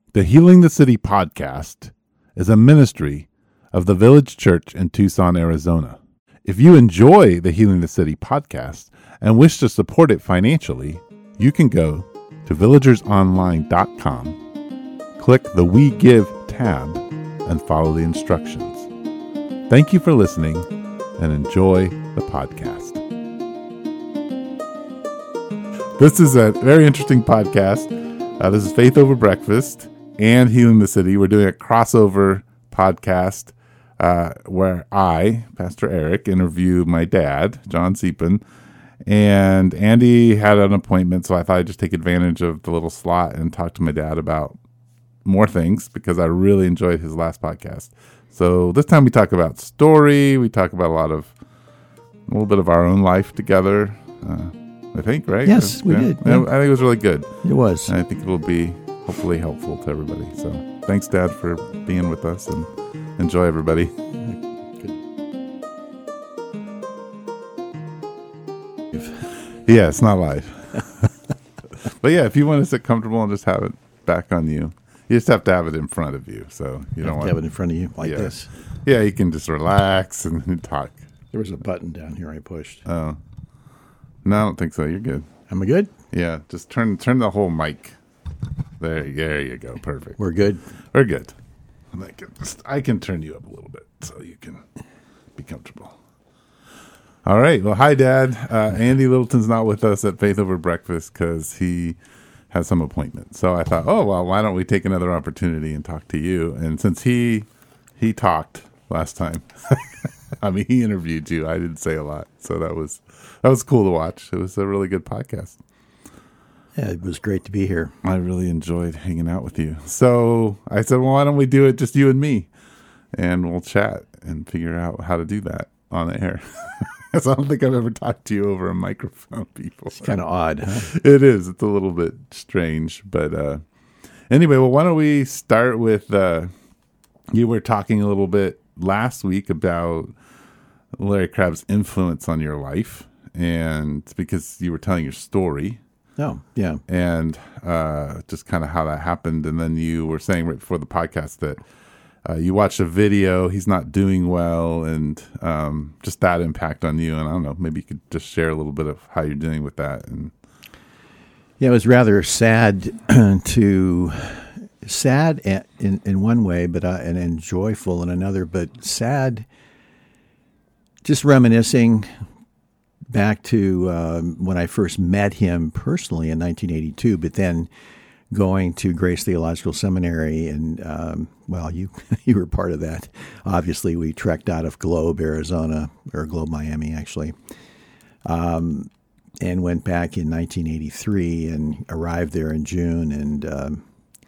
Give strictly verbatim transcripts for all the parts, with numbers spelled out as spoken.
The Healing the City podcast is a ministry of the Village Church in Tucson, Arizona. If you enjoy the Healing the City podcast and wish to support it financially, you can go to villagers online dot com, click the We Give tab, and follow the instructions. Thank you for listening and enjoy the podcast. This is a very interesting podcast. Uh, this is Faith Over Breakfast and Healing the City. We're doing a crossover podcast uh, where I, Pastor Eric, interview my dad, John Seepin, and Andy had an appointment, so I thought I'd just take advantage of the little slot and talk to my dad about more things because I really enjoyed his last podcast. So this time we talk about story, we talk about a lot of, a little bit of our own life together, uh, I think, right? Yes, we yeah. did. Yeah. Yeah. I think it was really good. It was. And I think it will be hopefully helpful to everybody. So thanks, Dad, for being with us, and enjoy, everybody. Yeah, it's not live. But yeah, if you want to sit comfortable and just have it back on you, you just have to have it in front of you. So you don't want to have it in front of you like yeah. this. Yeah, you can just relax and talk. There was a button down here I pushed. Oh. No, I don't think so. You're good. Am I good? Yeah, just turn turn the whole mic. There, there you go. Perfect. We're good. We're good. And I can just, I can turn you up a little bit so you can be comfortable. All right. Well, hi, Dad. Uh, Andy Littleton's not with us at Faith Over Breakfast because he has some appointment. So I thought, oh well, why don't we take another opportunity and talk to you? And since he he talked last time, I mean, he interviewed you. I didn't say a lot, so that was that was cool to watch. It was a really good podcast. Yeah, it was great to be here. I really enjoyed hanging out with you. So I said, well, why don't we do it just you and me? And we'll chat and figure out how to do that on the air. Because I don't think I've ever talked to you over a microphone before. It's kind of odd, huh? It is. It's a little bit strange. But uh, anyway, well, why don't we start with, uh, you were talking a little bit last week about Larry Crabb's influence on your life. And because you were telling your story. Oh, yeah. And uh, just kind of how that happened. And then you were saying right before the podcast that uh, you watched a video, he's not doing well, and um, just that impact on you. And I don't know, maybe you could just share a little bit of how you're dealing with that. And yeah, it was rather sad to, sad in, in one way, but uh, and, and joyful in another, but sad, just reminiscing back to um, when I first met him personally in nineteen eighty-two, but then going to Grace Theological Seminary, and um, well, you you were part of that. Obviously, we trekked out of Globe, Arizona, or Globe, Miami, actually, um, and went back in nineteen eighty-three and arrived there in June, and um,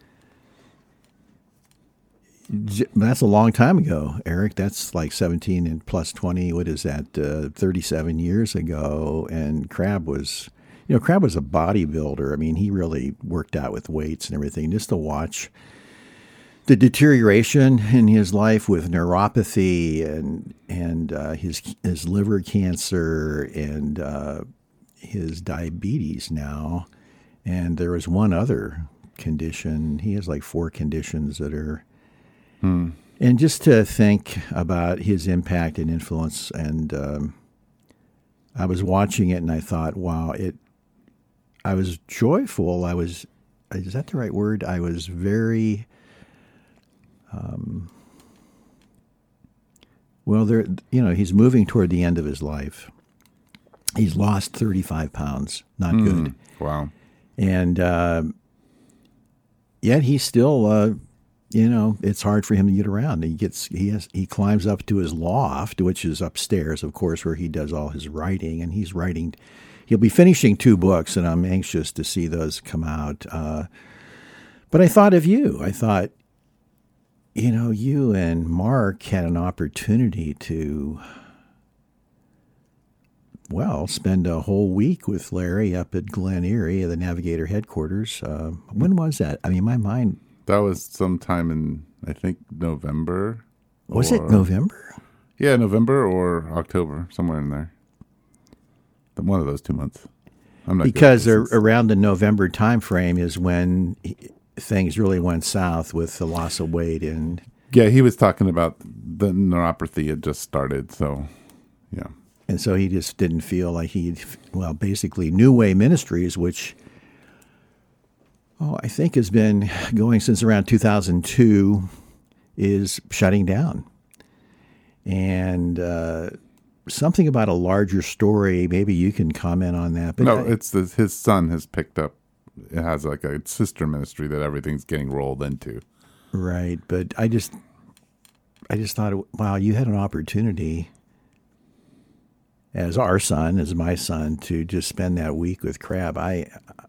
that's a long time ago, Eric. That's like seventeen and plus twenty. What is that? Uh, thirty-seven years ago. And Crabb was, you know, Crabb was a bodybuilder. I mean, he really worked out with weights and everything. Just to watch the deterioration in his life with neuropathy and and uh, his his liver cancer and uh, his diabetes now. And there was one other condition. He has like four conditions that are. Hmm. And just to think about his impact and influence, and um, I was watching it, and I thought, wow, it. I was joyful. I was, is that the right word? I was very, um, well, there. You know, he's moving toward the end of his life. He's lost thirty-five pounds. Not mm, good. Wow. And uh, yet he's still. Uh, You know, it's hard for him to get around. He gets he has he climbs up to his loft, which is upstairs, of course, where he does all his writing. And he's writing. He'll be finishing two books, and I'm anxious to see those come out. Uh, but I thought of you. I thought, you know, you and Mark had an opportunity to, well, spend a whole week with Larry up at Glen Erie, the Navigator headquarters. Uh, when was that? I mean, my mind. That was sometime in, I think, November. Was or, it November? Yeah, November or October, somewhere in there. One of those two months. I'm not because ar- around the November time frame is when he, things really went south with the loss of weight. And yeah, he was talking about the neuropathy had just started. So, yeah. And so he just didn't feel like he, well, basically New Way Ministries, which, oh, I think has been going since around two thousand two, is shutting down. And uh, something about a larger story, maybe you can comment on that. But no, I, it's the, his son has picked up, it has like a sister ministry that everything's getting rolled into. Right. But I just, I just thought, wow, you had an opportunity as our son, as my son, to just spend that week with Crab. I,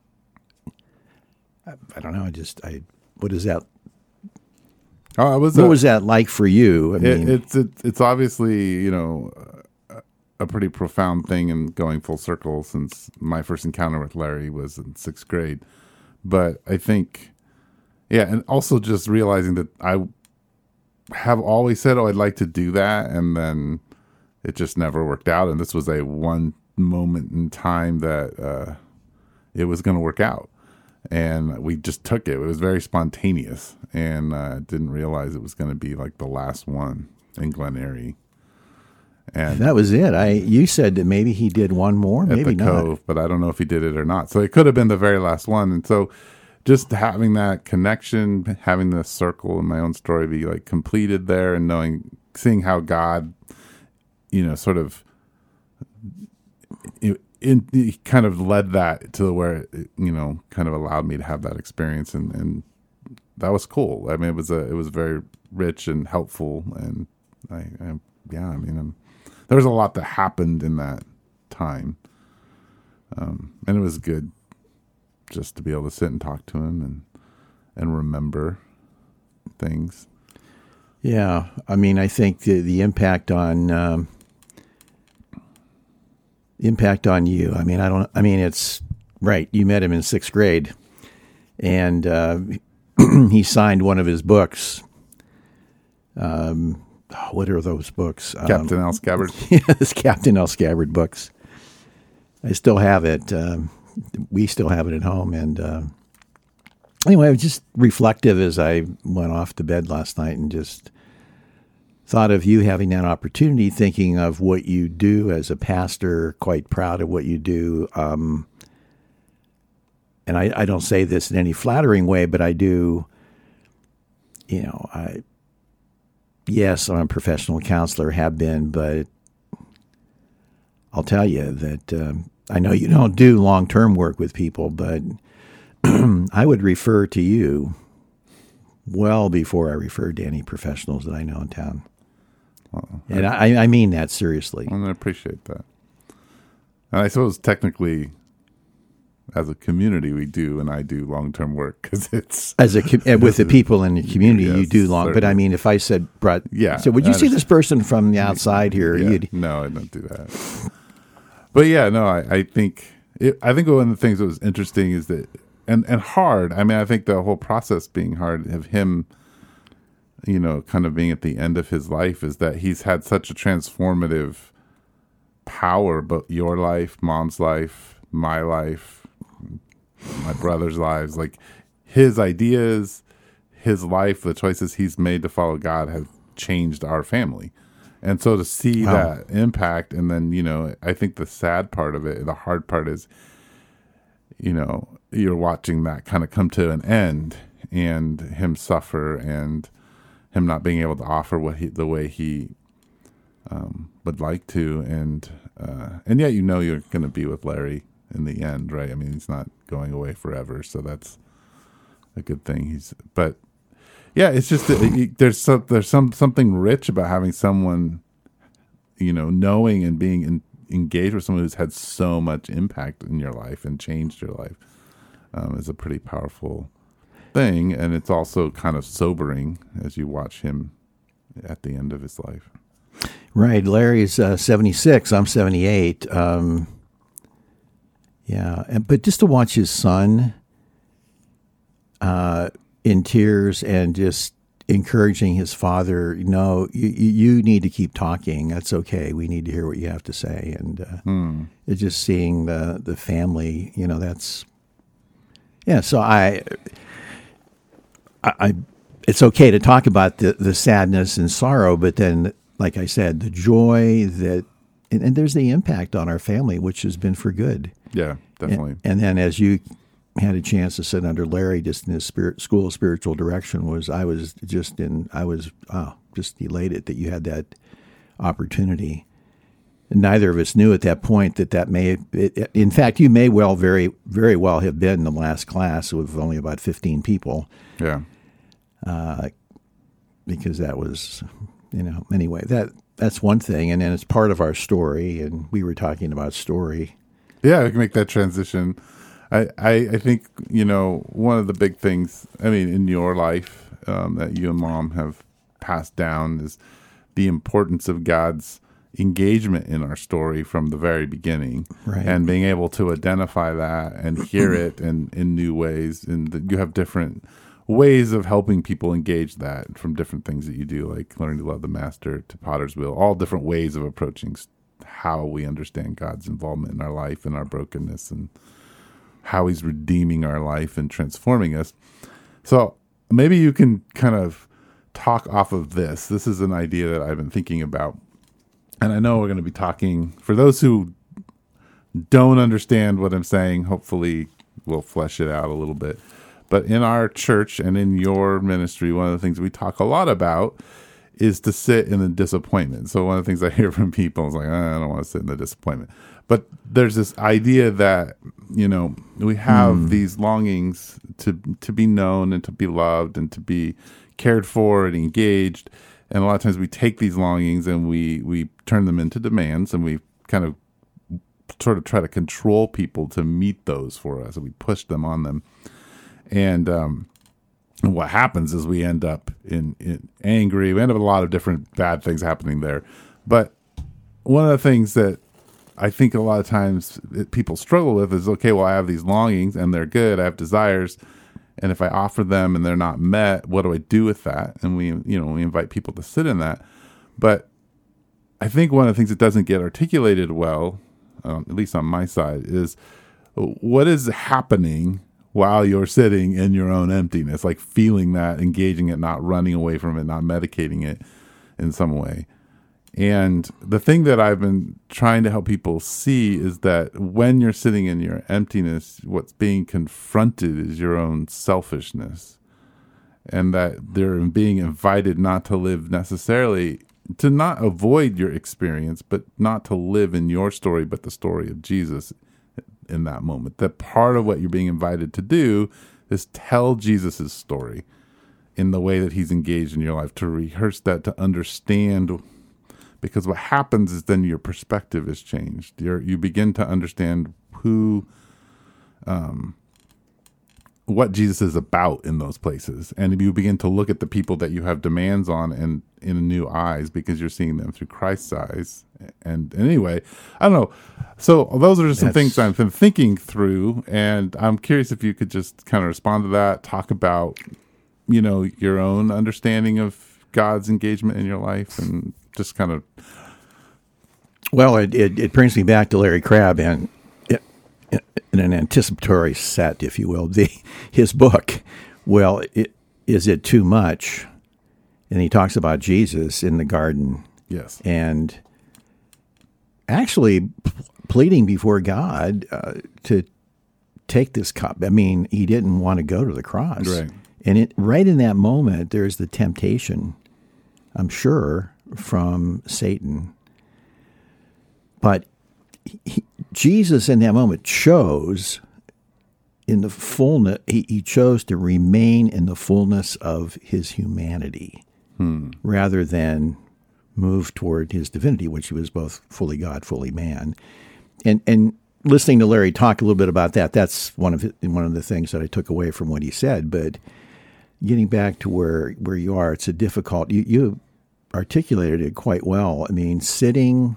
I, I don't know. I just, I, what is that? Oh, it was what a, was that like for you? I mean, it, it's it, it's obviously, you know, a, a pretty profound thing and going full circle since my first encounter with Larry was in sixth grade. But I think, yeah, and also just realizing that I have always said, oh, I'd like to do that, and then it just never worked out. And this was a one moment in time that uh, it was going to work out. And we just took it. It was very spontaneous, and uh, didn't realize it was going to be like the last one in Glen Eyrie. And that was it. I you said that maybe he did one more, maybe at the not. Cove, but I don't know if he did it or not. So it could have been the very last one. And so just having that connection, having the circle in my own story be like completed there, and knowing, seeing how God, you know, sort of it, in, he kind of led that to where it, you know, kind of allowed me to have that experience, and, and that was cool. I mean, it was a it was very rich and helpful, and I, I yeah, I mean, I'm, there was a lot that happened in that time, um, and it was good just to be able to sit and talk to him and and remember things. Yeah, I mean, I think the the impact on. Um, Impact on you. I mean, I don't, I mean, it's right. You met him in sixth grade, and uh, he signed one of his books. Um, oh, what are those books? Captain um, Al Scabbard. Yeah, this Captain Al Scabbard books. I still have it. Um, we still have it at home. And uh, anyway, I was just reflective as I went off to bed last night and just thought of you having that opportunity, thinking of what you do as a pastor, quite proud of what you do. Um, and I, I don't say this in any flattering way, but I do, you know, I, yes, I'm a professional counselor, have been, but I'll tell you that um, I know you don't do long-term work with people, but I would refer to you well before I refer to any professionals that I know in town. Well, and I, I mean that seriously. And I appreciate that. And I suppose technically, as a community, we do, and I do long-term work because it's as a com- with the people in the community, yes, you do long. certainly. But I mean, if I said, "Brett," yeah, so would you see this person from the outside here? Yeah, You'd, no, I don't do that. But yeah, no, I, I think it, I think one of the things that was interesting is that and and hard. I mean, I think the whole process being hard of him, you know, kind of being at the end of his life, is that he's had such a transformative power, but your life, mom's life, my life, my brother's lives, like his ideas, his life, the choices he's made to follow God have changed our family. And so to see Wow. that impact, and then, you know, I think the sad part of it, the hard part is, you know, you're watching that kind of come to an end and him suffer and him not being able to offer what he, the way he um, would like to. And, uh, and yet, you know, you're going to be with Larry in the end, right? I mean, he's not going away forever. So that's a good thing. He's, but yeah, it's just, that there's some, there's some, something rich about having someone, you know, knowing and being in, engaged with someone who's had so much impact in your life and changed your life, um, is a pretty powerful thing. And it's also kind of sobering as you watch him at the end of his life. right. Larry's uh, seventy-six. I'm seventy-eight. Um, yeah, and, but just to watch his son uh, in tears and just encouraging his father, no, you, you need to keep talking. That's okay. We need to hear what you have to say. And uh, Hmm. it's just seeing the, the family, you know, that's, yeah. So I, I, I it's okay to talk about the, the sadness and sorrow, but then, like I said, the joy that, and, and there's the impact on our family, which has been for good. Yeah, definitely. And, and then as you had a chance to sit under Larry just in his spirit, school of spiritual direction, was I was just in, I was oh, just elated that you had that opportunity. And neither of us knew at that point that that may, it, in fact, you may well very, very well have been the last class with only about fifteen people. Yeah. Uh, because that was, you know, anyway, that that's one thing. And then it's part of our story. And we were talking about story. Yeah, I can make that transition. I, I, I think, you know, one of the big things, I mean, in your life um, that you and Mom have passed down is the importance of God's engagement in our story from the very beginning, right. And being able to identify that and hear it in, in new ways. And that you have different ways of helping people engage that from different things that you do, like learning to love the Master to Potter's Wheel, all different ways of approaching how we understand God's involvement in our life and our brokenness and how he's redeeming our life and transforming us. So maybe you can kind of talk off of this. This is an idea that I've been thinking about. And I know we're going to be talking, for those who don't understand what I'm saying, hopefully we'll flesh it out a little bit. But in our church and in your ministry, one of the things we talk a lot about is to sit in the disappointment. So one of the things I hear from people is like, oh, I don't want to sit in the disappointment. But there's this idea that, you know, we have mm. these longings to to be known and to be loved and to be cared for and engaged. And a lot of times we take these longings and we, we turn them into demands, and we kind of sort of try to control people to meet those for us. And we push them on them. And, um, and what happens is we end up in, in angry. We end up with a lot of different bad things happening there. But one of the things that I think a lot of times it, people struggle with is, okay, well, I have these longings and they're good. I have desires. And if I offer them and they're not met, what do I do with that? And we, you know, we invite people to sit in that. But I think one of the things that doesn't get articulated well, um, at least on my side, is what is happening while you're sitting in your own emptiness, like feeling that, engaging it, not running away from it, not medicating it in some way. And the thing that I've been trying to help people see is that when you're sitting in your emptiness, what's being confronted is your own selfishness, and that they're being invited not to live necessarily, to not avoid your experience, but not to live in your story, but the story of Jesus in that moment. That part of what you're being invited to do is tell Jesus's story in the way that he's engaged in your life, to rehearse that, to understand. Because what happens is then your perspective is changed. You're, you begin to understand who, um, what Jesus is about in those places. And you begin to look at the people that you have demands on and in new eyes, because you're seeing them through Christ's eyes. And, and anyway, I don't know. So those are just some That's... things I've been thinking through. And I'm curious if you could just kind of respond to that, talk about, you know, your own understanding of God's engagement in your life, and just kind of. Well, it, it, it brings me back to Larry Crabb and it, it, in an anticipatory set, if you will, the his book. Well, it, is it too much? And he talks about Jesus in the garden. Yes. And actually pleading before God uh, to take this cup. I mean, he didn't want to go to the cross. Right. And it, right in that moment, there's the temptation, I'm sure, from Satan. But he, Jesus in that moment chose in the fullness, he, he chose to remain in the fullness of his humanity hmm. rather than move toward his divinity, which he was both fully God, fully man. And and listening to Larry talk a little bit about that, that's one of the, one of the things that I took away from what he said. But getting back to where, where you are, it's a difficult, you, you articulated it quite well. I mean, sitting,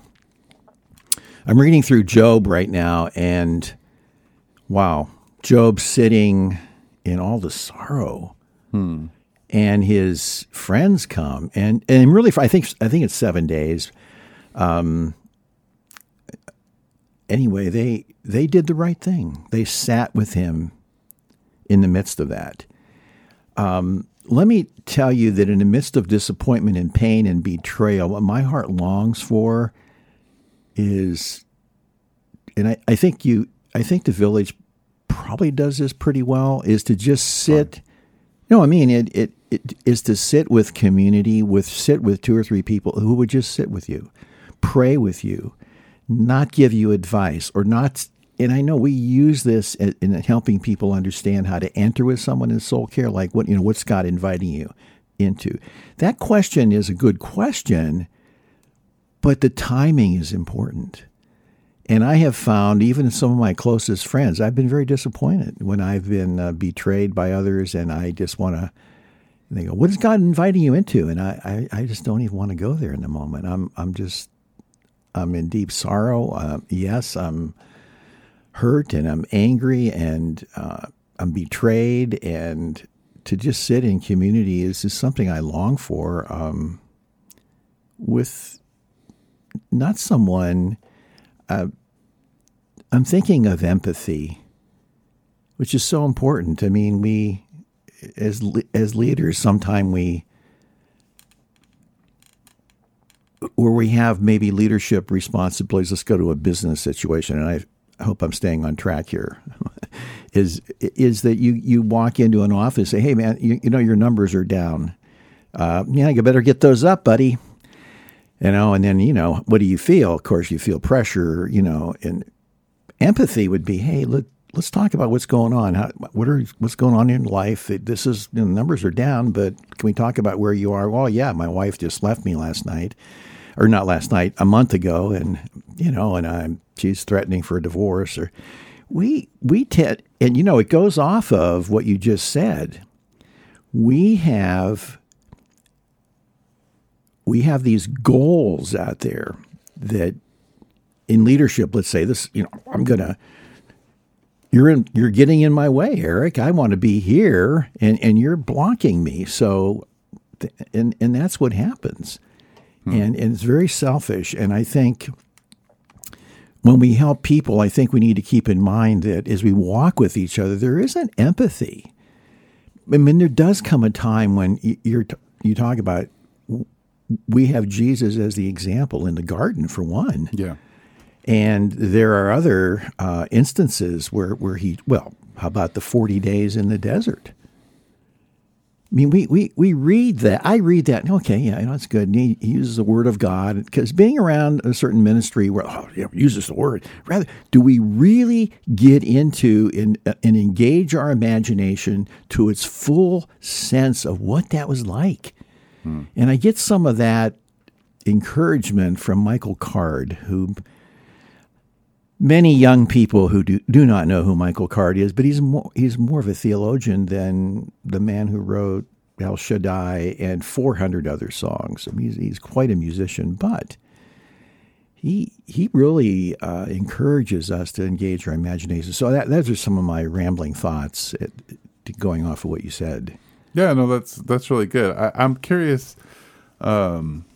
I'm reading through Job right now, and wow, Job sitting in all the sorrow, hmm. and his friends come, and and really, I think I think it's seven days. Um. Anyway, they they did the right thing. They sat with him in the midst of that. um, let me tell you that in the midst of disappointment and pain and betrayal, what my heart longs for is, and I, I think you, I think the Village probably does this pretty well, is to just sit. No, I mean, it, it, it is to sit with community, with sit with two or three people who would just sit with you, pray with you, not give you advice or not. And I know we use this in helping people understand how to enter with someone in soul care, like what, you know, what's God inviting you into? That question is a good question, but the timing is important. And I have found, even some of my closest friends, I've been very disappointed when I've been uh, betrayed by others, and I just want to, they go, what is God inviting you into? And I, I, I just don't even want to go there in the moment. I'm, I'm just, I'm in deep sorrow. Uh, yes, I'm hurt and I'm angry and uh, I'm betrayed, and to just sit in community is just something I long for, um, with not someone, uh, I'm thinking of empathy, which is so important. I mean, we, as as leaders, sometimes we, where we have maybe leadership responsibilities, let's go to a business situation, and I I hope I'm staying on track here, is is that you, you walk into an office and say, hey, man, you, you know, your numbers are down. Uh, yeah, you better get those up, buddy. You know, and then, you know, what do you feel? Of course, you feel pressure, you know, and empathy would be, hey, let, let's talk about what's going on. How, what are what's going on in life? This is, you know, numbers are down, but can we talk about where you are? Well, yeah, my wife just left me last night. Or not last night, a month ago, and you know, and I'm she's threatening for a divorce. Or we we tend, and you know, it goes off of what you just said. We have we have these goals out there that in leadership, let's say this, you know, I'm gonna you're in you're getting in my way, Eric. I want to be here, and and you're blocking me. So, and and that's what happens. And, and it's very selfish. And I think when we help people, I think we need to keep in mind that as we walk with each other, there is an empathy. I mean, there does come a time when you're you talk about, we have Jesus as the example in the garden, for one. Yeah. And there are other uh, instances where, where he, well, how about the forty days in the desert? I mean, we, we, we read that. I read that. Okay, yeah, you know, it's good. And he, he uses the word of God, because being around a certain ministry where, oh, yeah, uses the word. Rather, do we really get into and, and engage our imagination to its full sense of what that was like? Hmm. And I get some of that encouragement from Michael Card, who many young people who do, do not know who Michael Card is, but he's more, he's more of a theologian than the man who wrote El Shaddai and four hundred other songs. I mean, he's, he's quite a musician, but he he really uh, encourages us to engage our imagination. So that those are some of my rambling thoughts at, going off of what you said. Yeah, no, that's that's really good. I, I'm curious, um,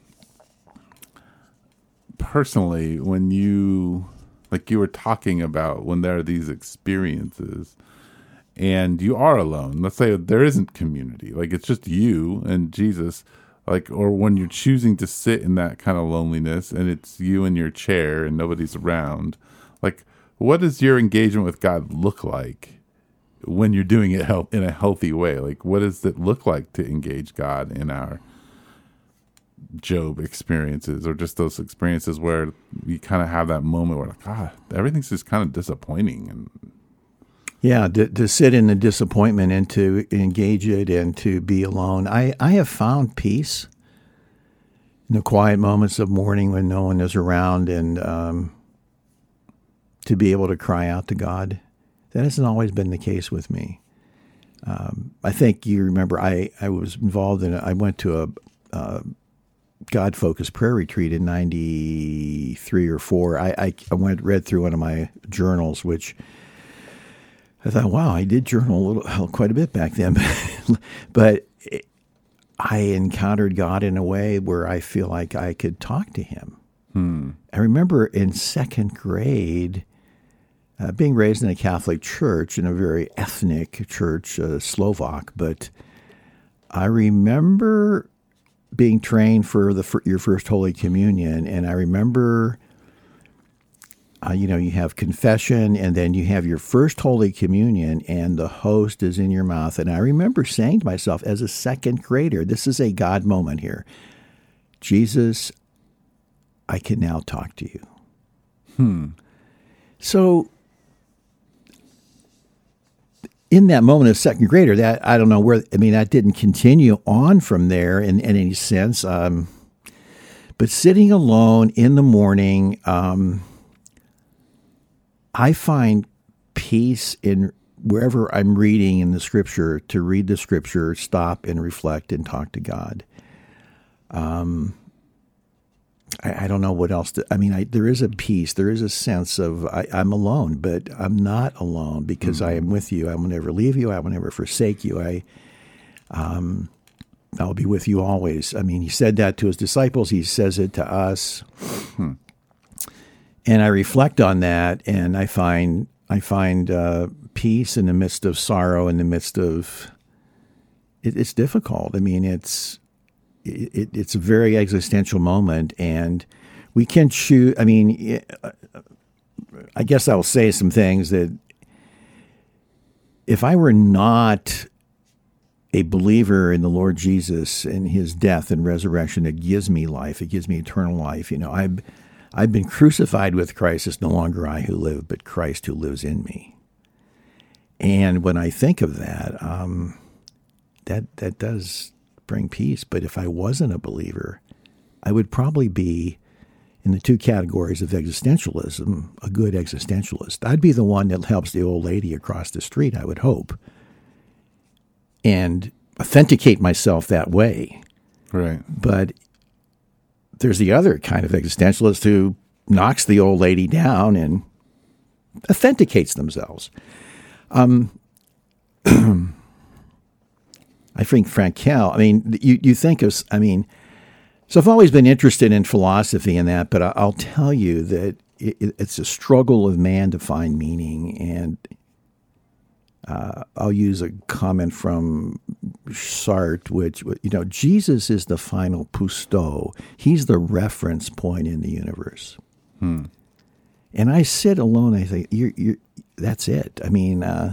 personally, when you, like you were talking about, when there are these experiences and you are alone, let's say there isn't community, like it's just you and Jesus, like, or when you're choosing to sit in that kind of loneliness and it's you in your chair and nobody's around, like, what does your engagement with God look like when you're doing it in a healthy way? Like, what does it look like to engage God in our Job experiences, or just those experiences where you kind of have that moment where, like, ah, everything's just kind of disappointing? And yeah, to, to sit in the disappointment and to engage it and to be alone. I, I have found peace in the quiet moments of mourning when no one is around, and um, to be able to cry out to God. That hasn't always been the case with me. Um, I think you remember I, I was involved in, a, I went to a, a God-focused prayer retreat in ninety-three or four. I, I, I went read through one of my journals, which I thought, wow, I did journal a little, quite a bit back then. But it, I encountered God in a way where I feel like I could talk to him. Hmm. I remember in second grade, uh, being raised in a Catholic church, in a very ethnic church, uh, Slovak, but I remember being trained for the for your first Holy Communion, and I remember, uh, you know, you have confession, and then you have your first Holy Communion, and the host is in your mouth. And I remember saying to myself, as a second grader, this is a God moment here. Jesus, I can now talk to you. Hmm. So, in that moment as second grader, that I don't know where, I mean, that didn't continue on from there in, in any sense. Um, but sitting alone in the morning, um, I find peace in wherever I'm reading in the scripture, to read the scripture, stop and reflect and talk to God. Um, I, I don't know what else to, I mean, I, there is a peace, there is a sense of I, I'm alone, but I'm not alone because mm-hmm. I am with you. I will never leave you. I will never forsake you. I, um, I'll be with you always. I mean, he said that to his disciples. He says it to us. Hmm. And I reflect on that, and I find I find uh, peace in the midst of sorrow, in the midst of it, it's difficult. I mean, it's it, it's a very existential moment, and we can choose. I mean, I guess I'll say some things that if I were not a believer in the Lord Jesus and his death and resurrection, it gives me life. It gives me eternal life. You know, I've I've been crucified with Christ. It's no longer I who live, but Christ who lives in me. And when I think of that, um, that that does bring peace. But if I wasn't a believer, I would probably be in the two categories of existentialism, a good existentialist. I'd be the one that helps the old lady across the street, I would hope, and authenticate myself that way. Right. But there's the other kind of existentialist who knocks the old lady down and authenticates themselves. Um, I think Frankl, I mean, you, you think of, I mean, so I've always been interested in philosophy and that, but I'll tell you that it, it's a struggle of man to find meaning. And uh, I'll use a comment from Sartre, which, you know, Jesus is the final Cousteau. He's the reference point in the universe. Hmm. And I sit alone, I think, you're, you're, that's it. I mean, uh,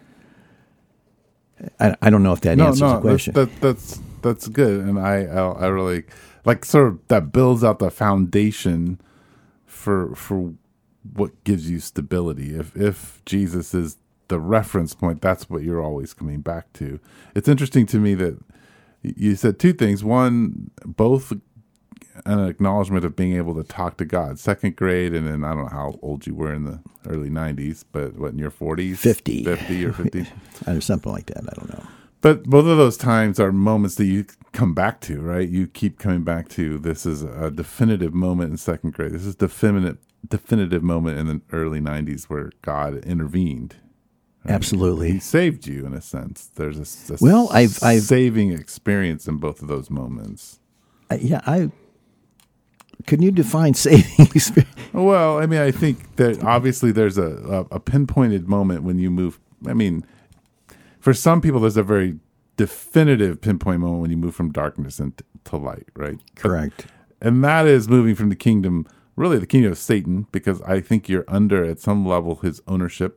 I, I don't know if that no, answers no, the question. That, that, that's that's good, and I, I I really like sort of that builds out the foundation for for what gives you stability. If if Jesus is the reference point, that's what you're always coming back to. It's interesting to me that you said two things. One, both an acknowledgement of being able to talk to God. Second grade, and then I don't know how old you were in the early nineties, but what, in your forties? fifty. fifty or fifty? Or something like that. I don't know. But both of those times are moments that you come back to, right? You keep coming back to, this is a definitive moment in second grade. This is a definitive, definitive moment in the early nineties where God intervened. Right? Absolutely. He saved you, in a sense. There's a, a well, I've, I've, saving experience in both of those moments. Uh, yeah, I... Can you define saving experience? Well, I mean, I think that obviously there's a, a, a pinpointed moment when you move. I mean, for some people, there's a very definitive pinpoint moment when you move from darkness into to light, right? Correct. But, and that is moving from the kingdom, really the kingdom of Satan, because I think you're under, at some level, his ownership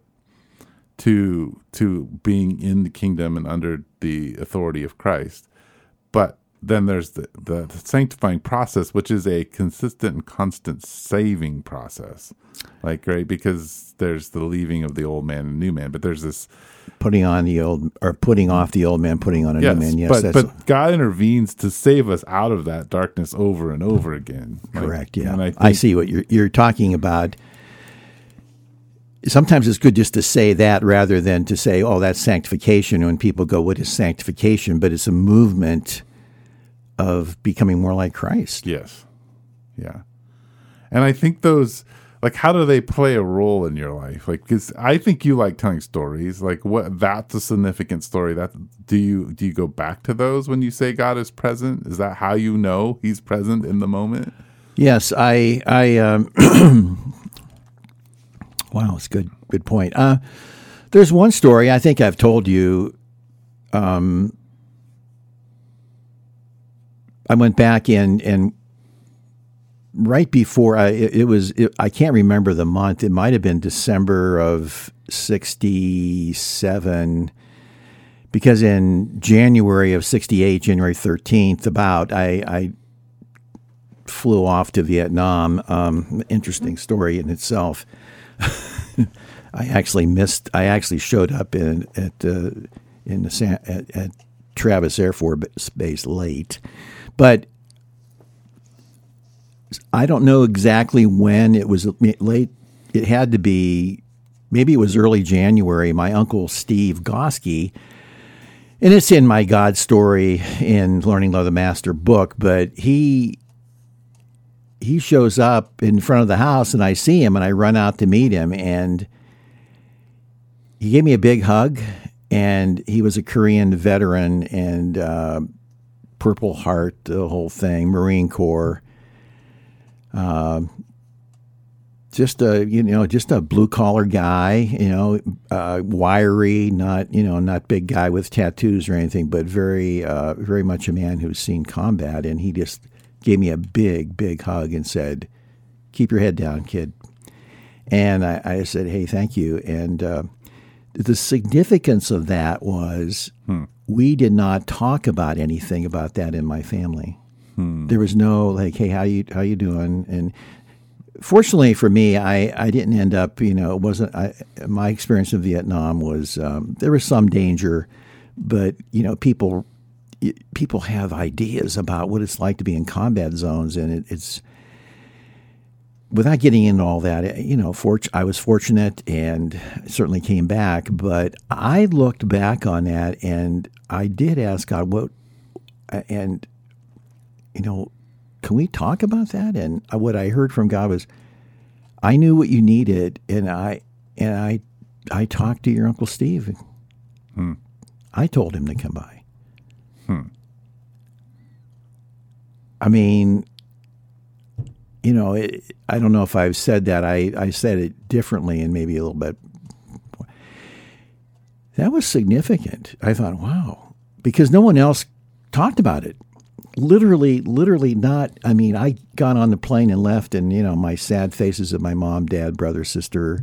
to to being in the kingdom and under the authority of Christ. But then there's the, the sanctifying process, which is a consistent and constant saving process. Like, right, because there's the leaving of the old man and new man, but there's this putting on the old, or putting off the old man, putting on a yes, new man. Yes, but, that's but God intervenes to save us out of that darkness over and over again. Correct. Like, yeah, and I, think, I see what you're you're talking about. Sometimes it's good just to say that rather than to say, "Oh, that's sanctification." When people go, "What is sanctification?" But it's a movement of becoming more like Christ. Yes. Yeah. And I think those, like, how do they play a role in your life? Like, because I think you like telling stories. Like, what, that's a significant story. That do you do you go back to those when you say God is present? Is that how you know he's present in the moment? Yes, I, I, um, wow, it's good. good point. Uh, there's one story I think I've told you. Um, I went back in and right before I, it, it was, it, I can't remember the month. It might have been December of sixty-seven, because in January of sixty-eight, January thirteenth, about, I, I flew off to Vietnam. Um, interesting story in itself. I actually missed, I actually showed up in, at, uh, in the San, at, at Travis Air Force Base late, but I don't know exactly when it was late. It had to be, maybe it was early January. My uncle Steve Goski, and it's in my God Story in Learning Love the Master book, but he he shows up in front of the house, and I see him, and I run out to meet him, and he gave me a big hug, and he was a Korean veteran and uh, Purple Heart, the whole thing, Marine Corps. Uh, just a, you know, just a blue collar guy, you know, uh, wiry, not, you know, not big guy with tattoos or anything, but very, uh, very much a man who's seen combat. And he just gave me a big, big hug and said, "Keep your head down, kid." And I, I said, "Hey, thank you." And, uh, the significance of that was hmm. we did not talk about anything about that in my family. Hmm. There was no like, "Hey, how you how you doing?" And fortunately for me, I, I didn't end up. You know, it wasn't. I, my experience in Vietnam was um, there was some danger, but you know, people people have ideas about what it's like to be in combat zones, and it, it's without getting into all that. You know, for, I was fortunate and certainly came back, but I looked back on that and I did ask God, what and. You know, can we talk about that? And what I heard from God was, I knew what you needed, and I and I I talked to your Uncle Steve. Hmm. I told him to come by. Hmm. I mean, you know, it, I don't know if I've said that. I, I said it differently and maybe a little bit. That was significant. I thought, wow, because no one else talked about it. Literally, literally not. I mean, I got on the plane and left, and, you know, my sad faces of my mom, dad, brother, sister.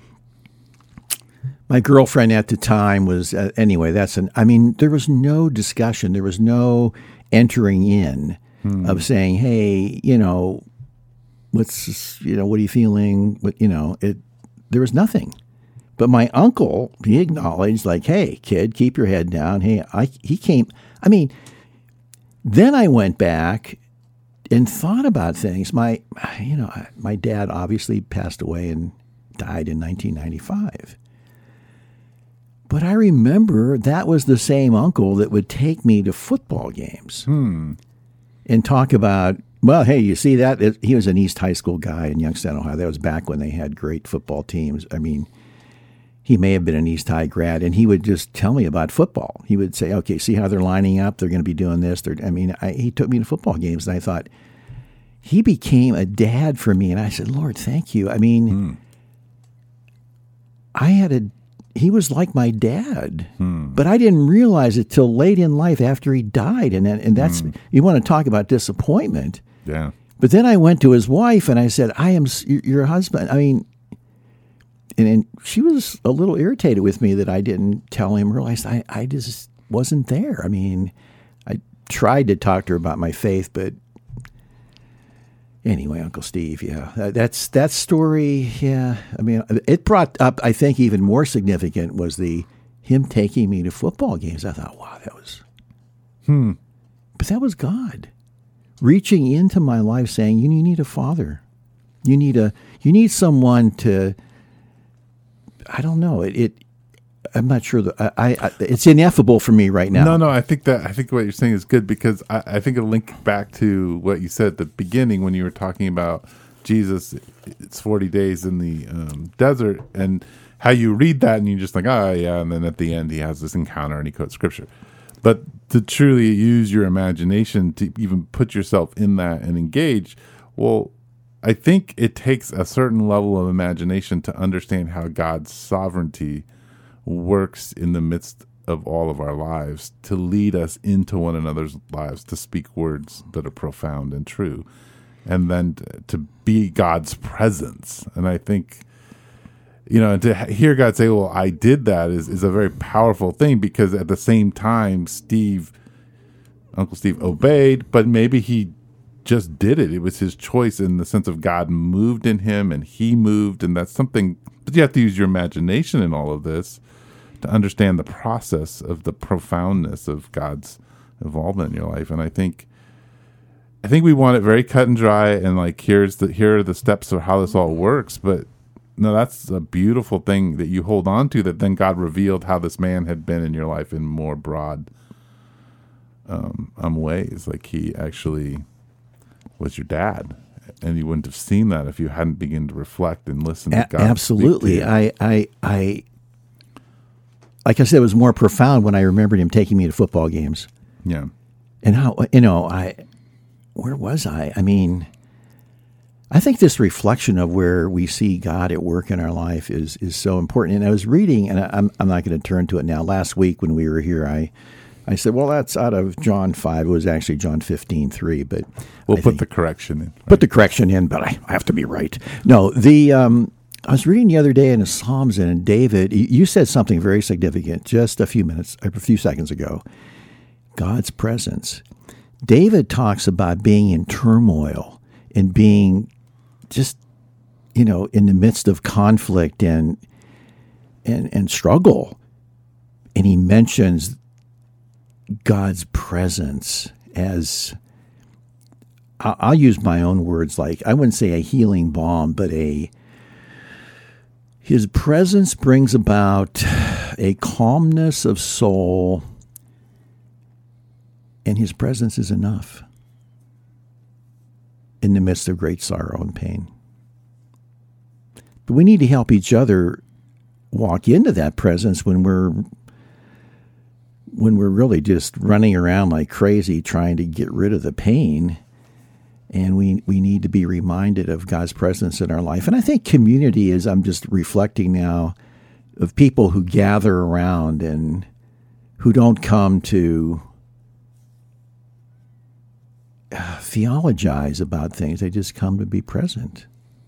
My girlfriend at the time was, uh, anyway, that's an, I mean, there was no discussion. There was no entering in hmm. of saying, hey, you know, what's, you know, what are you feeling? What, you know, it, there was nothing. But my uncle, he acknowledged, like, hey, kid, keep your head down. Hey, I, he came, I mean, then I went back and thought about things. My, you know, my dad obviously passed away and died in nineteen ninety-five. But I remember that was the same uncle that would take me to football games hmm. and talk about, well, hey, you see that? He was an East High School guy in Youngstown, Ohio. That was back when they had great football teams. I mean, he may have been an East High grad, and he would just tell me about football. He would say, okay, see how they're lining up? They're going to be doing this. They're, I mean, I, he took me to football games, and I thought, he became a dad for me. And I said, Lord, thank you. I mean, hmm. I had a, he was like my dad, hmm. but I didn't realize it till late in life after he died. And, and that's, hmm. you want to talk about disappointment. Yeah. But then I went to his wife, and I said, I am your husband. I mean, And, and she was a little irritated with me that I didn't tell him, realized I, I just wasn't there. I mean, I tried to talk to her about my faith, but anyway, Uncle Steve, yeah, that's that story. Yeah, I mean, it brought up, I think, even more significant was the him taking me to football games. I thought, wow, that was, hmm. But that was God reaching into my life, saying, you need a father. You need a, you need someone to. I don't know. It, it. I'm not sure that I, I. It's ineffable for me right now. No, no. I think that I think what you're saying is good because I, I think it'll link back to what you said at the beginning when you were talking about Jesus. It's forty days in the um, desert, and how you read that, and you're just like, oh yeah, and then at the end he has this encounter and he quotes scripture. But to truly use your imagination to even put yourself in that and engage, well, I think it takes a certain level of imagination to understand how God's sovereignty works in the midst of all of our lives to lead us into one another's lives, to speak words that are profound and true, and then to, to be God's presence. And I think, you know, to hear God say, well, I did that is, is a very powerful thing, because at the same time, Steve, Uncle Steve obeyed, but maybe he just did it. It was his choice in the sense of God moved in him and he moved. And that's something, but you have to use your imagination in all of this to understand the process of the profoundness of God's involvement in your life. And I think, I think we want it very cut and dry, and like, here's the, here are the steps of how this all works. But no, that's a beautiful thing that you hold on to, that then God revealed how this man had been in your life in more broad um, um ways. Like, he actually was your dad, and you wouldn't have seen that if you hadn't begun to reflect and listen to God. A- absolutely. I, I, I, like I said, it was more profound when I remembered him taking me to football games. Yeah. And how, you know, I, where was I? I mean, I think this reflection of where we see God at work in our life is, is so important. And I was reading, and I'm, I'm not going to turn to it now. Last week when we were here, I, I said, well, that's out of John five. It was actually John fifteen three, but we'll I put think, the correction in. Right? Put the correction in, but I, I have to be right. No, the, um, I was reading the other day in the Psalms, and David, you said something very significant just a few minutes, a few seconds ago. God's presence. David talks about being in turmoil and being just, you know, in the midst of conflict and and and struggle. And he mentions God's presence as, I'll use my own words, like, I wouldn't say a healing balm, but a, his presence brings about a calmness of soul, and his presence is enough in the midst of great sorrow and pain. But we need to help each other walk into that presence when we're when we're really just running around like crazy trying to get rid of the pain. And we, we need to be reminded of God's presence in our life. And I think community is, I'm just reflecting now, of people who gather around and who don't come to uh, theologize about things. They just come to be present.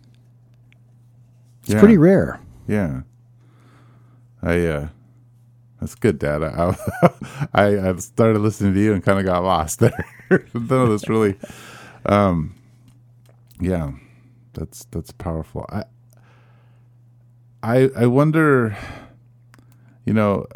It's yeah. pretty rare. Yeah. I, uh, that's good, Dad. I, I, I started listening to you and kind of got lost there. No, that's really... Um, yeah, that's, that's powerful. I, I, I wonder, you know,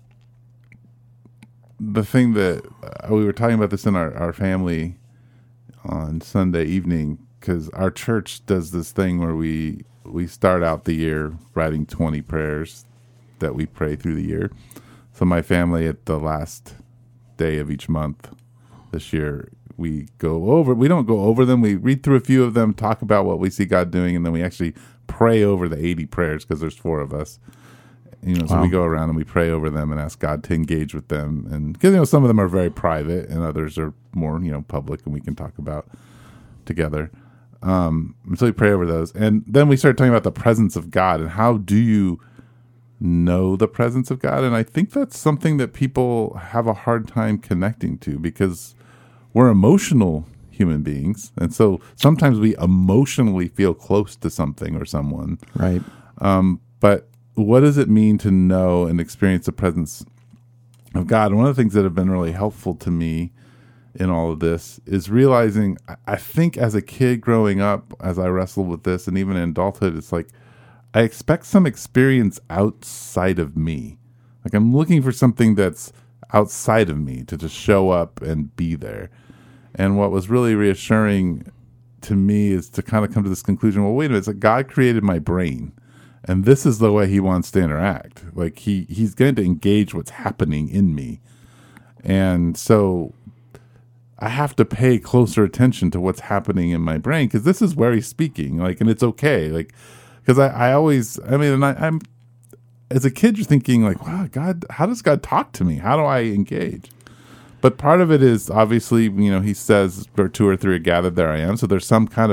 the thing that uh, we were talking about this in our, our family on Sunday evening, because our church does this thing where we, we start out the year writing twenty prayers that we pray through the year. So my family, at the last day of each month this year, we go over, we don't go over them. We read through a few of them, talk about what we see God doing, and then we actually pray over the eighty prayers, because there's four of us. You know, so wow. we go around and we pray over them and ask God to engage with them. And because, you know, some of them are very private and others are more, you know, public, and we can talk about together. Um, so we pray over those. And then we start talking about the presence of God and how do you know the presence of God? And I think that's something that people have a hard time connecting to, because we're emotional human beings. And so sometimes we emotionally feel close to something or someone. Right. Um, but what does it mean to know and experience the presence of God? And one of the things that have been really helpful to me in all of this is realizing, I think as a kid growing up, as I wrestled with this, and even in adulthood, it's like, I expect some experience outside of me. Like, I'm looking for something that's outside of me to just show up and be there. And what was really reassuring to me is to kind of come to this conclusion, well, wait a minute, it's like God created my brain, and this is the way he wants to interact. Like, he, he's going to engage what's happening in me. And so I have to pay closer attention to what's happening in my brain, because this is where he's speaking. Like, and it's okay. Like, because I, I always, I mean, and I, I'm, as a kid, you're thinking like, wow, God, how does God talk to me? How do I engage? But part of it is obviously, you know, he says, where two or three are gathered, there I am. So there's some kind of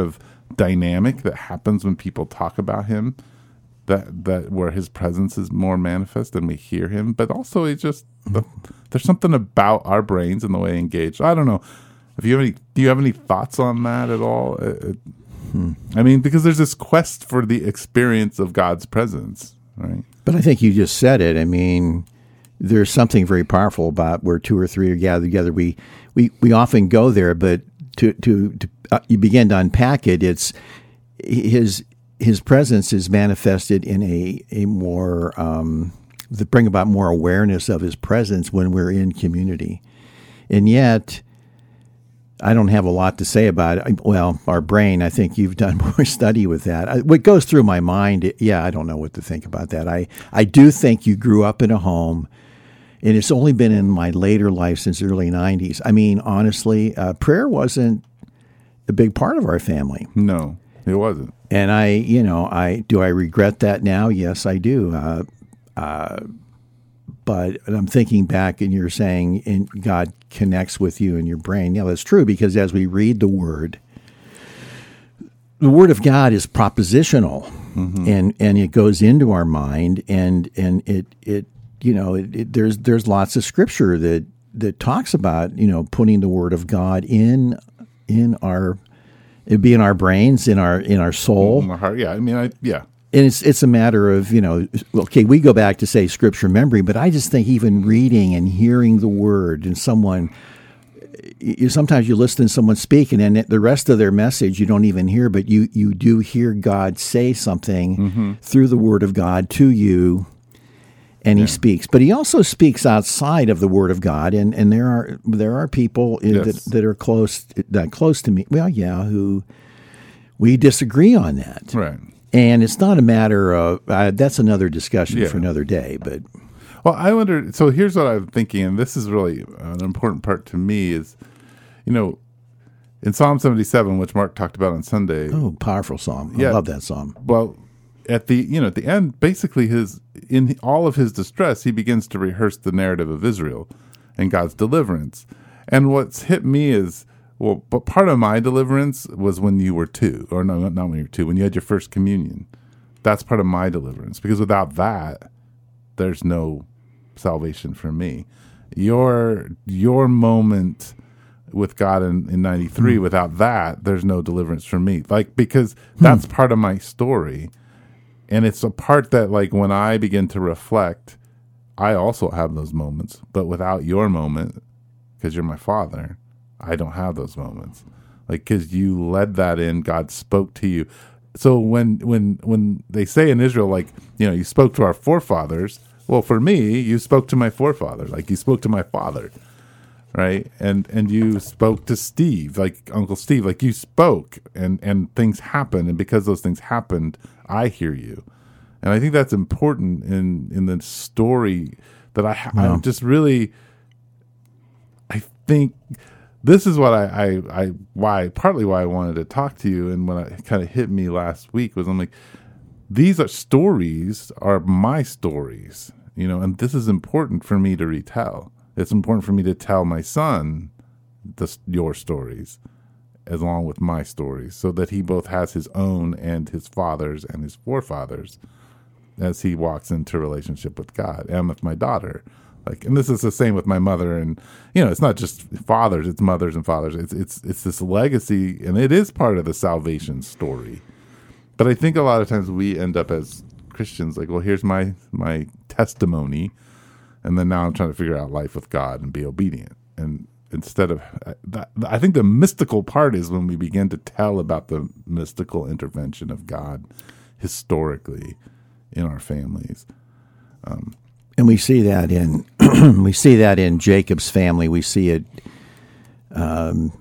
dynamic that happens when people talk about him, that that where his presence is more manifest and we hear him. But also, it just the, there's something about our brains and the way engaged. I don't know. If you have any, do you have any thoughts on that at all? It, it, hmm. I mean, because there's this quest for the experience of God's presence, right? But I think you just said it. I mean, there's something very powerful about where two or three are gathered together. We we, we often go there, but to to, to uh, you begin to unpack it. It's his his presence is manifested in a a more um, to bring about more awareness of his presence when we're in community, and yet. I don't have a lot to say about it. Well, our brain, I think you've done more study with that. What goes through my mind, yeah, I don't know what to think about that. I, I do think you grew up in a home, and it's only been in my later life since the early nineties. I mean, honestly, uh, prayer wasn't a big part of our family. No, it wasn't. And I, you know, I do I regret that now? Yes, I do. Uh, uh, but I'm thinking back, and you're saying in God connects with you in your brain. Yeah, that's true, because as we read the Word, the Word of God is propositional, mm-hmm. and, and it goes into our mind, and and it it you know it, it, there's there's lots of Scripture that that talks about you know putting the Word of God in in our it'd be in our brains, in our in our soul, in our heart. Yeah, I mean, I yeah. And it's it's a matter of, you know, okay, we go back to, say, Scripture memory, but I just think even reading and hearing the Word and someone, you, sometimes you listen to someone speak and then the rest of their message you don't even hear, but you, you do hear God say something mm-hmm. through the Word of God to you, and yeah. he speaks. But he also speaks outside of the Word of God, and, and there are there are people yes. that, that are close, that close to me, well, yeah, who we disagree on that. Right. And it's not a matter of, uh, that's another discussion yeah. for another day. But well, I wonder, so here's what I'm thinking, and this is really an important part to me is, you know, in Psalm seventy-seven, which Mark talked about on Sunday. Oh, powerful psalm. I yeah, love that psalm. Well, at the, you know, at the end, basically his, in all of his distress, he begins to rehearse the narrative of Israel and God's deliverance. And what's hit me is, well, but part of my deliverance was when you were two, or no, not when you were two, when you had your first communion. That's part of my deliverance, because without that, there's no salvation for me. Your your moment with God in, in ninety-three, mm-hmm. without that, there's no deliverance for me. Like, because that's hmm. part of my story. And it's a part that, like, when I begin to reflect, I also have those moments. But without your moment, because you're my father, I don't have those moments, like, because you led that in, God spoke to you. So when when when they say in Israel, like, you know, you spoke to our forefathers, well, for me, you spoke to my forefather, like you spoke to my father, right? And and you spoke to Steve, like Uncle Steve, like you spoke, and and things happened, and because those things happened, I hear you, and I think that's important in in the story that I wow. I just really, I think. This is what I, I, I, why, partly why I wanted to talk to you, and when it kind of hit me last week was I'm like, these are stories, are my stories, you know, and this is important for me to retell. It's important for me to tell my son the, your stories, along with my stories, so that he both has his own and his father's and his forefathers as he walks into relationship with God and with my daughter. Like, and this is the same with my mother, and you know, it's not just fathers; it's mothers and fathers. It's it's it's this legacy, and it is part of the salvation story. But I think a lot of times we end up as Christians, like, well, here's my my testimony, and then now I'm trying to figure out life with God and be obedient. And instead of that, I think the mystical part is when we begin to tell about the mystical intervention of God historically in our families. Um, And we see that in we see that in Jacob's family. We see it. Um,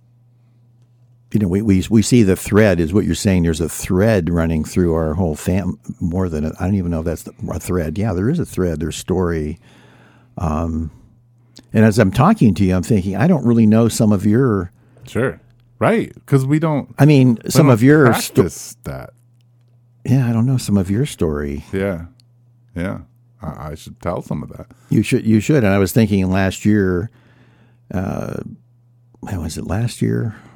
you know, we, we we see the thread is what you're saying. There's a thread running through our whole fam. More than a, I don't even know if that's the, a thread. Yeah, there is a thread. There's story. Um, and as I'm talking to you, I'm thinking I don't really know some of your. Sure. Right, because we don't. I mean, some of your practice sto- that. Yeah, I don't know some of your story. Yeah, yeah. I should tell some of that. You should. You should. And I was thinking last year, uh, when was it last year?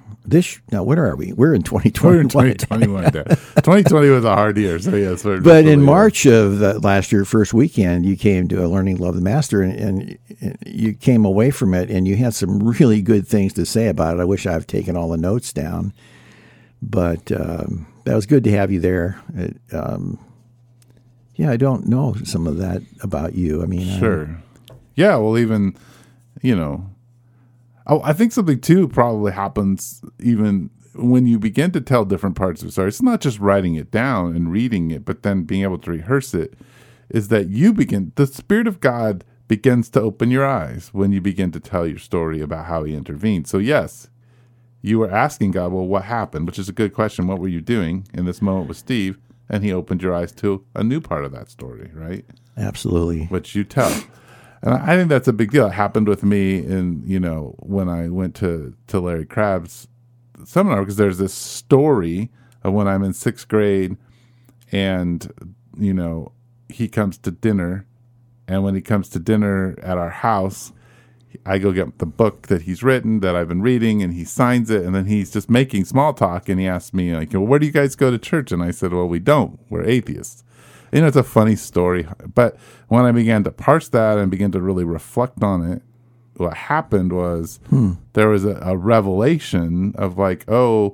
This now, what are we? We're in twenty twenty-one. We're in twenty twenty-one. twenty twenty was a hard year, so yeah. So but in March of the last year, first weekend, you came to a Learning Love the Master, and, and you came away from it, and you had some really good things to say about it. I wish I've taken all the notes down, but um, that was good to have you there. It, um, yeah, I don't know some of that about you. I mean, sure, I, yeah. Well, even you know. Oh, I think something too probably happens even when you begin to tell different parts of the story. It's not just writing it down and reading it, but then being able to rehearse it. Is that you begin, the Spirit of God begins to open your eyes when you begin to tell your story about how He intervened. So yes, you were asking God, well, what happened? Which is a good question. What were you doing in this moment with Steve? And He opened your eyes to a new part of that story, right? Absolutely. Which you tell. And I think that's a big deal. It happened with me in, you know, when I went to, to Larry Crabb's seminar, because there's this story of when I'm in sixth grade and, you know, he comes to dinner. And when he comes to dinner at our house, I go get the book that he's written that I've been reading, and he signs it. And then he's just making small talk. And he asks me, like, well, where do you guys go to church? And I said, well, we don't. We're atheists. You know, it's a funny story, but when I began to parse that and begin to really reflect on it, what happened was hmm. there was a, a revelation of like, oh,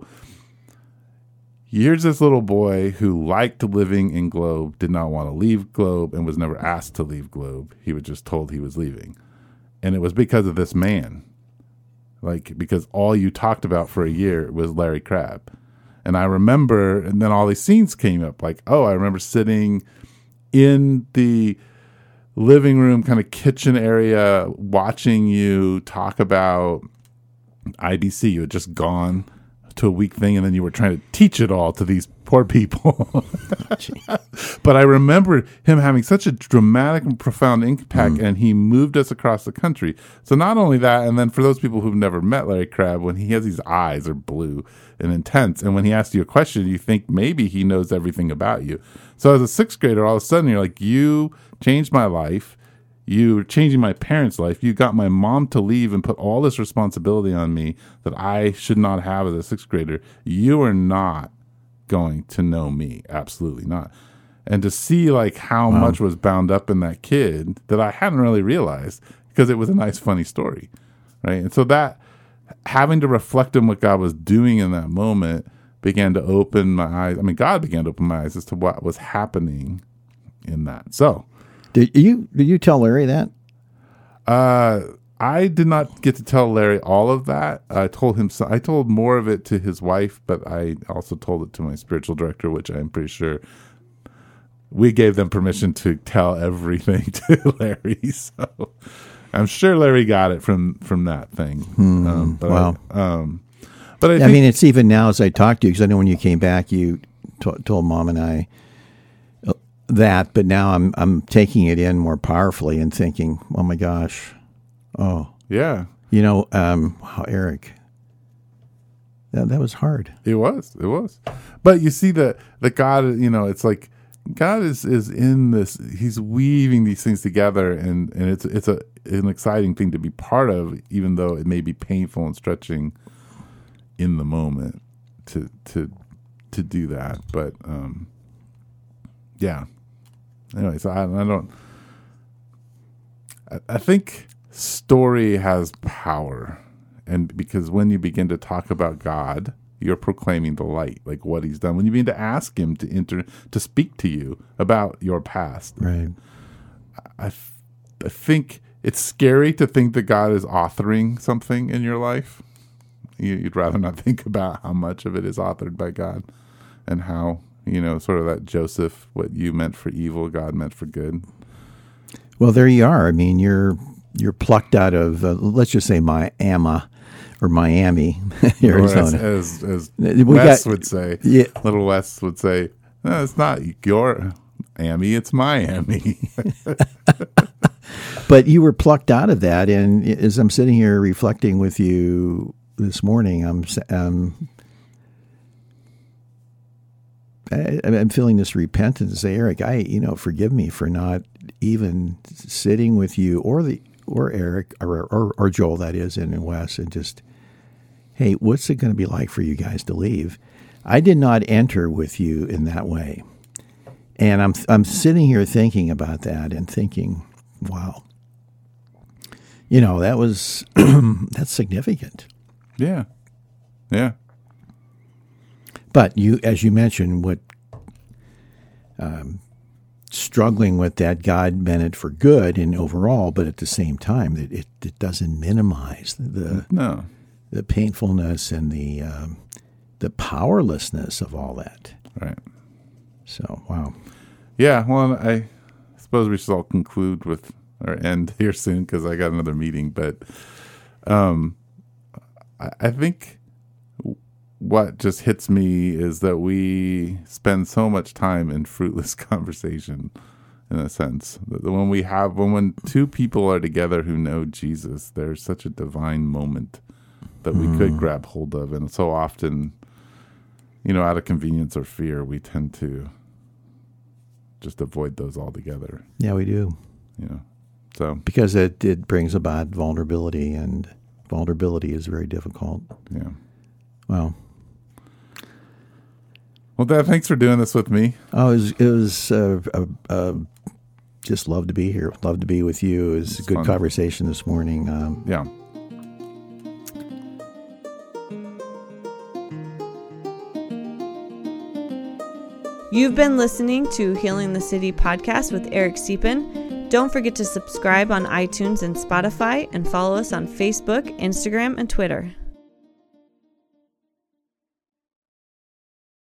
here's this little boy who liked living in Globe, did not want to leave Globe, and was never asked to leave Globe. He was just told he was leaving. And it was because of this man. Like, because all you talked about for a year was Larry Crabb. And I remember, and then all these scenes came up, like, oh, I remember sitting in the living room, kind of kitchen area, watching you talk about I B C. You had just gone to a week thing, and then you were trying to teach it all to these poor people. But I remember him having such a dramatic and profound impact, mm. and he moved us across the country. So not only that, and then for those people who've never met Larry Crabb, when he has these eyes are blue and intense, and when he asks you a question, you think maybe he knows everything about you. So as a sixth grader, all of a sudden you're like, you changed my life. You're changing my parents' life. You got my mom to leave and put all this responsibility on me that I should not have as a sixth grader. You are not going to know me. Absolutely not. And to see like how wow. much was bound up in that kid that I hadn't really realized, because it was a nice, funny story, right? And so that having to reflect on what God was doing in that moment began to open my eyes. I mean, God began to open my eyes as to what was happening in that. So, did you did you tell Larry that? Uh, I did not get to tell Larry all of that. I told him. So, I told more of it to his wife, but I also told it to my spiritual director, which I'm pretty sure we gave them permission to tell everything to Larry. So I'm sure Larry got it from from that thing. Hmm. Um, but wow. I, um, but I, I think, mean, it's even now as I talk to you, because I know when you came back, you t- told Mom and I that, but now I'm I'm taking it in more powerfully and thinking, oh my gosh, oh yeah, you know, um, wow, Eric, that that was hard. It was, it was, but you see that the God, you know, it's like God is is in this. He's weaving these things together, and and it's it's a an exciting thing to be part of, even though it may be painful and stretching in the moment to to to do that. But um, yeah. Anyways, I, I don't. I, I think story has power, and because when you begin to talk about God, you're proclaiming the light, like what He's done. When you begin to ask Him to enter, to speak to you about your past, right? I, I think it's scary to think that God is authoring something in your life. You, you'd rather not think about how much of it is authored by God, and how. You know, sort of that Joseph, what you meant for evil, God meant for good. Well, there you are. I mean, you're you're plucked out of, uh, let's just say, Miami or Miami, Arizona. Or as, as, as Wes got, would say, yeah. Little Wes would say, no, it's not your Miami, it's Miami. But you were plucked out of that, and as I'm sitting here reflecting with you this morning, I'm um, I, I'm feeling this repentance to say, Eric, I, you know, forgive me for not even sitting with you or the or Eric or or, or Joel, that is, and Wes, and just, hey, what's it going to be like for you guys to leave? I did not enter with you in that way. And I'm I'm sitting here thinking about that and thinking, wow, you know, that was, that's significant. Yeah. Yeah. But you, as you mentioned, what um, struggling with that, God meant it for good and overall, but at the same time, it, it, it doesn't minimize the No. the painfulness and the um, the powerlessness of all that. Right. So, wow. Yeah, well, I suppose we should all conclude with or end here soon because I got another meeting. But um, I, I think what just hits me is that we spend so much time in fruitless conversation, in a sense. When we have, when, when two people are together who know Jesus, there's such a divine moment that we mm. could grab hold of. And so often, you know, out of convenience or fear, we tend to just avoid those altogether. Yeah, we do. You know, so because it, it brings about vulnerability, and vulnerability is very difficult. Yeah. Well, well, Dad, thanks for doing this with me. Oh, it was, it was uh, uh, uh, just love to be here. Love to be with you. It was it's a good fun. Conversation this morning. Um, yeah. You've been listening to Healing the City podcast with Eric Siepen. Don't forget to subscribe on iTunes and Spotify, and follow us on Facebook, Instagram, and Twitter.